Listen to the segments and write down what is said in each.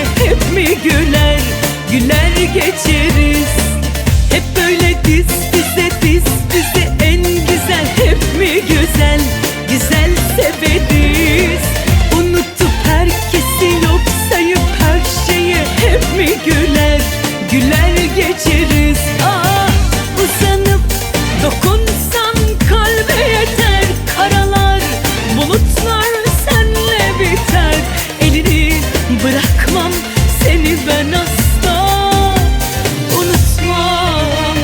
hep mi güler, güler geçeriz? Hep böyle diz dize diz dize en güzel, hep mi güzel, güzel severiz? Unutup herkesi yok sayıp her şeyi hep mi güler, güler geçeriz? Ah, uzanıp dokunsan kalbe yeter, karalar bulutlar senle biter. Elini bırakmam, seni ben asla unutmam.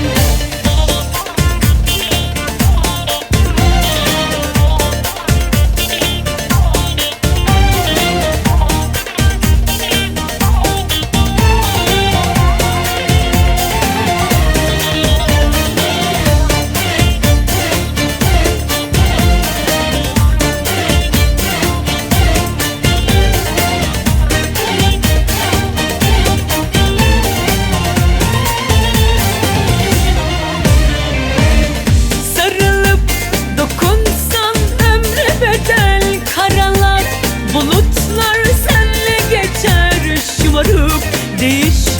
Bulutlar senle geçer, şımarıp değiş